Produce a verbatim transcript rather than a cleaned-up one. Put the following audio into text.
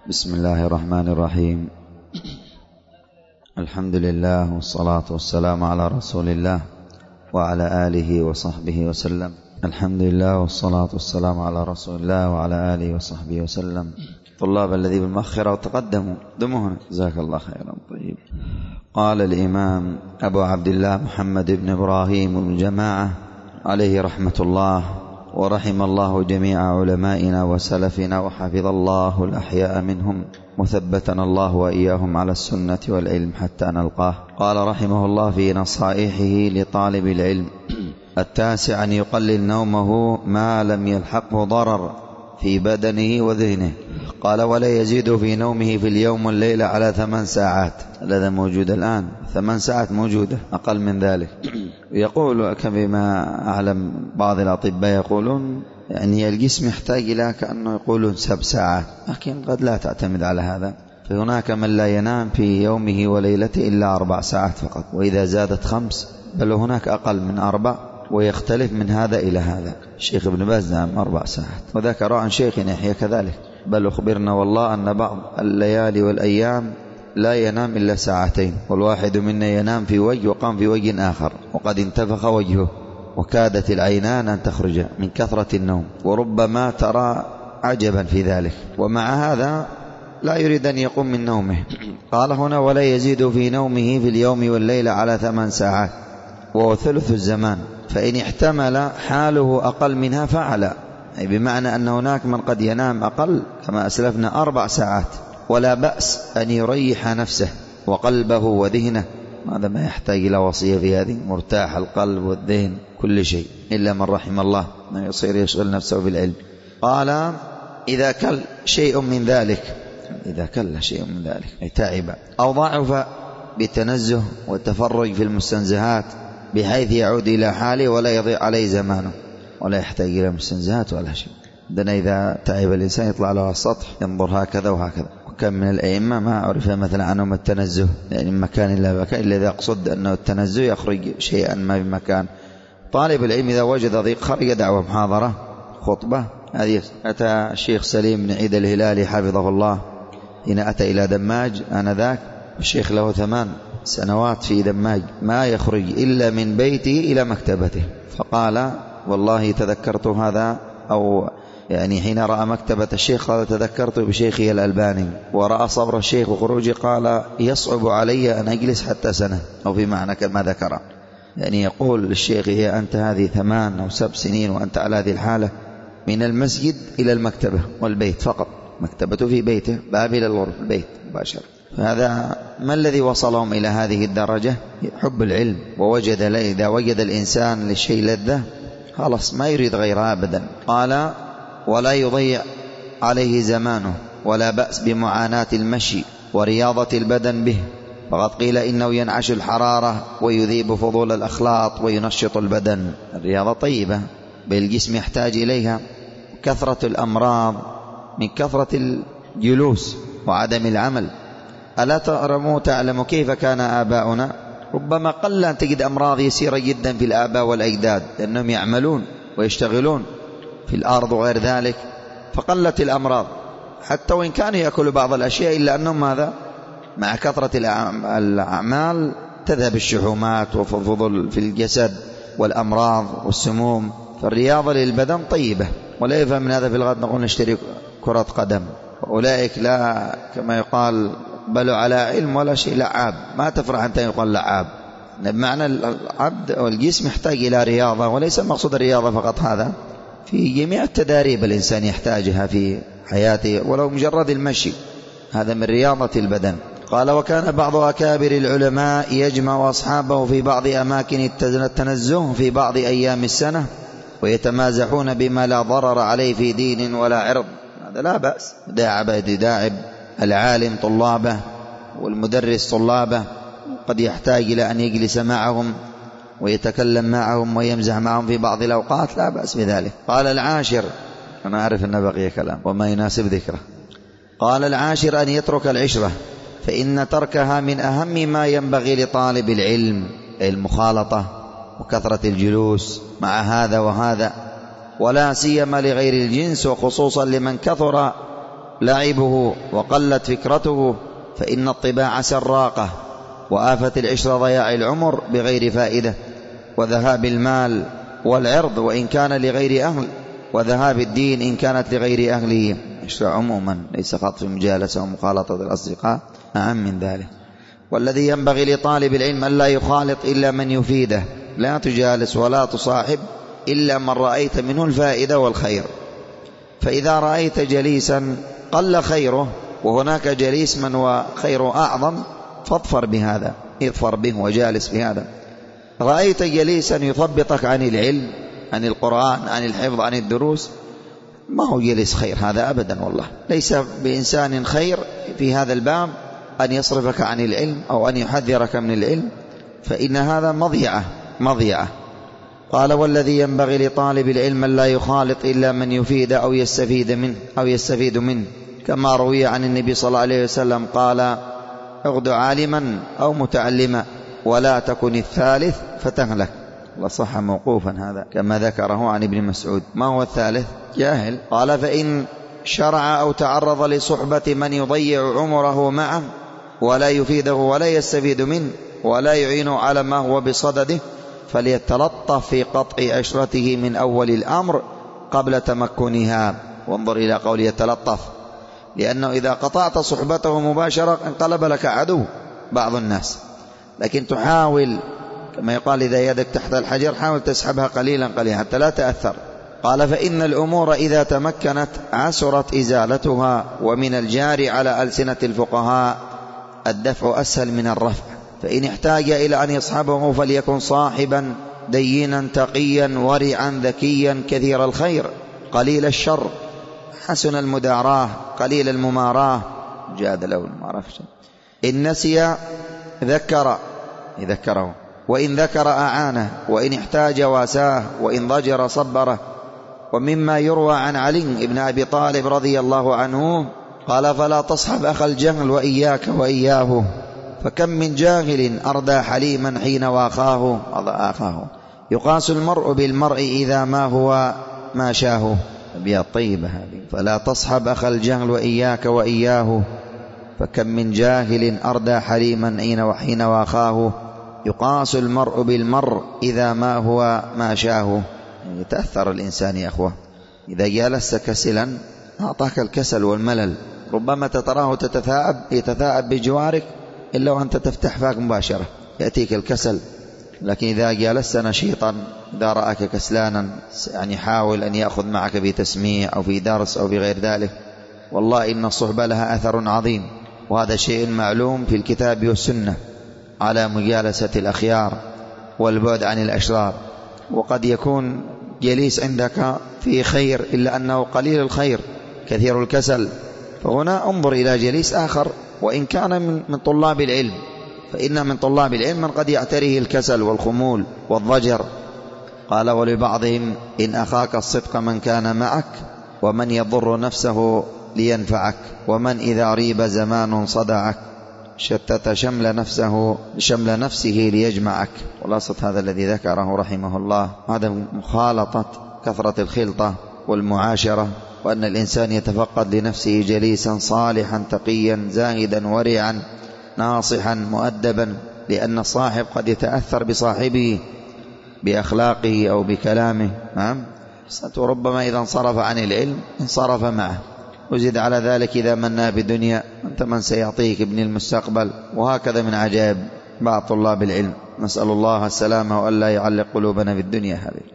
بسم الله الرحمن الرحيم. الحمد لله والصلاة والسلام على رسول الله وعلى آله وصحبه وسلم. الحمد لله والصلاة والسلام على رسول الله وعلى آله وصحبه وسلم. طلاب الذي بالمؤخرة وتقدموا دمونا جزاك الله خيرا. طيب. قال الإمام أبو عبد الله محمد بن إبراهيم بن جماعة عليه رحمة الله، ورحم الله جميع علمائنا وسلفنا وحفظ الله الأحياء منهم مثبتنا الله وإياهم على السنة والعلم حتى نلقاه. قال رحمه الله في نصائحه لطالب العلم: التاسع أن يقلل نومه ما لم يلحقه ضرر في بدنه وذهنه. قال: ولا يزيد في نومه في اليوم والليلة على ثمان ساعات. هذا موجود الآن، ثمان ساعات موجودة، أقل من ذلك. يقول كما أعلم بعض الأطباء يقولون يعني الجسم يحتاج إلى كأنه يقولون سبع ساعات، لكن قد لا تعتمد على هذا. فهناك من لا ينام في يومه وليلته إلا أربع ساعات فقط، وإذا زادت خمس، بل هناك أقل من أربع، ويختلف من هذا إلى هذا. الشيخ ابن باز نام أربع ساعات، وذكر عن شيخ يحيى كذلك، بل أخبرنا والله أن بعض الليالي والأيام لا ينام إلا ساعتين، والواحد منا ينام في وجه وقام في وجه آخر، وقد انتفخ وجهه وكادت العينان أن تخرج من كثرة النوم، وربما ترى عجبا في ذلك، ومع هذا لا يريد أن يقوم من نومه. قال هنا: ولا يزيد في نومه في اليوم والليلة على ثمان ساعات، وهو ثلث الزمان، فإن احتمل حاله أقل منها فعلا، أي بمعنى أن هناك من قد ينام أقل كما أسلفنا أربع ساعات، ولا بأس أن يريح نفسه وقلبه وذهنه. هذا ما يحتاج إلى وصية في هذه، مرتاح القلب والذهن كل شيء، إلا من رحم الله أنه يصير يشغل نفسه بالعلم. قال: إذا كل شيء من ذلك، إذا كل شيء من ذلك أي تعب أو ضعف بالتنزه والتفرج في المستنزهات بحيث يعود إلى حاله ولا يضيع عليه زمانه، ولا يحتاج إلى مستنزهات ولا شيء. عندنا إذا تعب الإنسان يطلع له على السطح ينظر هكذا وهكذا، وكم من الأئمة ما عرف مثلا عنهم التنزه، يعني مكان إلا مكان، إلا إذا أقصد أنه التنزه يخرج شيئا ما بمكان. طالب العلم إذا وجد ضيق خرج دعوة، محاضرة، خطبة. هذه أتى الشيخ سليم بن عيد الهلالي حفظه الله، هنا أتى إلى دماج آنذاك، الشيخ له ثمان سنوات في دماج، ما يخرج إلا من بيته إلى مكتبته. فقال: والله تذكرت هذا، أو يعني حين رأى مكتبة الشيخ قال: تذكرت بشيخي الألباني، ورأى صبر الشيخ وخروجي قال: يصعب علي أن أجلس حتى سنة، أو في معنى كما ذكر، يعني يقول للشيخ: هي أنت هذه ثمان أو سبع سنين وأنت على هذه الحالة، من المسجد إلى المكتبة والبيت فقط، مكتبته في بيته، باب إلى الغرفة، البيت مباشرة. فهذا ما الذي وصلهم إلى هذه الدرجة؟ حب العلم، ووجد إذا وجد الإنسان للشيء لذة خلاص ما يريد غيرها أبدا. قال: ولا يضيع عليه زمانه، ولا بأس بمعاناة المشي ورياضة البدن به، فقد قيل إنه ينعش الحرارة ويذيب فضول الأخلاط وينشط البدن. الرياضة طيبة بالجسم يحتاج إليها. كثرة الأمراض من كثرة الجلوس وعدم العمل. ألا ترموا تعلموا كيف كان آباؤنا؟ ربما قل أن تجد أمراض يسيرة جدا في الآباء والأجداد، لأنهم يعملون ويشتغلون في الأرض وغير ذلك، فقلت الأمراض، حتى وإن كانوا يأكلوا بعض الأشياء إلا أنهم ماذا؟ مع كثرة الأعمال تذهب الشحومات وفضل في الجسد والأمراض والسموم. فالرياضة للبدن طيبة، ولا يفهم من هذا في الغد نقول نشتري كرة قدم. أولئك لا كما يقال بلوا على علم ولا شيء، لعاب، ما تفرح أنت يقال لعاب. بمعنى العبد والجسم يحتاج إلى رياضة، وليس مقصود الرياضة فقط، هذا في جميع التداريب الإنسان يحتاجها في حياته، ولو مجرد المشي، هذا من رياضة البدن. قال: وكان بعض أكابر العلماء يجمع أصحابه في بعض أماكن التنزه في بعض أيام السنة، ويتمازحون بما لا ضرر عليه في دين ولا عرض. هذا لا بأس. داعب يداعب العالم طلابه والمدرس طلابه، قد يحتاج إلى أن يجلس معهم ويتكلم معهم ويمزح معهم في بعض الأوقات، لا بأس بذلك. قال: العاشر، أنا أعرف أن بقي كلام وما يناسب ذكره. قال: العاشر أن يترك العشرة، فإن تركها من أهم ما ينبغي لطالب العلم، المخالطة وكثرة الجلوس مع هذا وهذا، ولا سيما لغير الجنس، وخصوصا لمن كثر لعبه وقلت فكرته، فإن الطباع سراقة، وآفة العشر ضياع العمر بغير فائدة، وذهاب المال والعرض وإن كان لغير أهل، وذهاب الدين إن كانت لغير أهله. عشرة عموما ليس فقط في مجالسة ومخالطة الأصدقاء، أعم من ذلك. والذي ينبغي لطالب العلم أن لا يخالط إلا من يفيده، لا تجالس ولا تصاحب إلا من رأيت منه الفائدة والخير. فإذا رأيت جليسا قل خيره وهناك جليس من هو خيره أعظم فاظفر بهذا، اظفر به وجالس بهذا. رأيت جليسا يثبطك عن العلم، عن القرآن، عن الحفظ، عن الدروس، ما هو جليس خير هذا أبدا، والله ليس بإنسان خير في هذا الباب أن يصرفك عن العلم أو أن يحذرك من العلم، فإن هذا مضيعة مضيعة. قال: والذي ينبغي لطالب العلم أن لا يخالط إلا من يفيد أو يستفيد منه أو يستفيد منه، كما روي عن النبي صلى الله عليه وسلم قال: اغد عالما أو متعلما ولا تكن الثالث فتهلك. وصح موقوفا هذا كما ذكره عن ابن مسعود. ما هو الثالث؟ جاهل. قال: فإن شرع أو تعرض لصحبة من يضيع عمره معه ولا يفيده ولا يستفيد منه ولا يعين على ما هو بصدده، فليتلطف في قطع عشرته من أول الأمر قبل تمكنها. وانظر إلى قول يتلطف، لأنه إذا قطعت صحبته مباشرة انقلب لك عدو بعض الناس، لكن تحاول كما يقال إذا يدك تحت الحجر حاول تسحبها قليلا قليلا حتى لا تأثر. قال: فإن الأمور إذا تمكنت عسرت إزالتها، ومن الجار على ألسنة الفقهاء الدفع أسهل من الرفع. فإن احتاج إلى أن يصحبه فليكن صاحبا دينا تقيا ورعا ذكيا كثير الخير قليل الشر حسن المداراة قليل المماراة جاد له المعرفة. إن نسي ذكر ذكره، وإن ذكر أعانه، وإن احتاج واساه، وإن ضجر صبره. ومما يروى عن علي بن أبي طالب رضي الله عنه قال: فلا تصحب أخ الجهل وإياك وإياه، فكم من جاهل أردى حليما حين واخاه أخاه، يقاس المرء بالمرء إذا ما هو ما شاه. أبيات طيبة هذه. فلا تصحب أخ الجهل وإياك وإياه، فكم من جاهل أردى حليما حين واخاه، يقاس المرء بالمرء إذا ما هو ما شاه. يتأثر الإنسان يا أخوة، إذا جالست كسلا أعطاك الكسل والملل، ربما تتراه تتثاءب يتثاءب بجوارك إلا وأنت تفتح فاك مباشرة يأتيك الكسل. لكن إذا جالست نشيطا، إذا رأك كسلانا، يعني حاول أن يأخذ معك في تسميع أو في درس أو في غير ذلك. والله إن الصحبة لها أثر عظيم، وهذا شيء معلوم في الكتاب والسنة على مجالسة الأخيار والبعد عن الأشرار. وقد يكون جليس عندك في خير إلا أنه قليل الخير كثير الكسل، فهنا انظر إلى جليس آخر وإن كان من طلاب العلم، فإن من طلاب العلم من قد يعتريه الكسل والخمول والضجر. قال: ولبعضهم إن أخاك الصدق من كان معك، ومن يضر نفسه لينفعك، ومن إذا ريب زمان صدعك، شتت شمل نفسه شمل نفسه ليجمعك. خلاصة هذا الذي ذكره رحمه الله هذا مخالطة كثرة الخلطة والمعاشرة، وأن الإنسان يتفقد لنفسه جليسا صالحا تقيا زاهدا ورعا ناصحا مؤدبا، لأن الصاحب قد يتأثر بصاحبه بأخلاقه أو بكلامه. نعم، وربما إذا انصرف عن العلم انصرف معه. وزد على ذلك إذا منا بدنيا أنت من سيعطيك ابن المستقبل. وهكذا من عجائب بعض طلاب العلم. نسأل الله السلامة وألا يعلق قلوبنا بالدنيا هذه.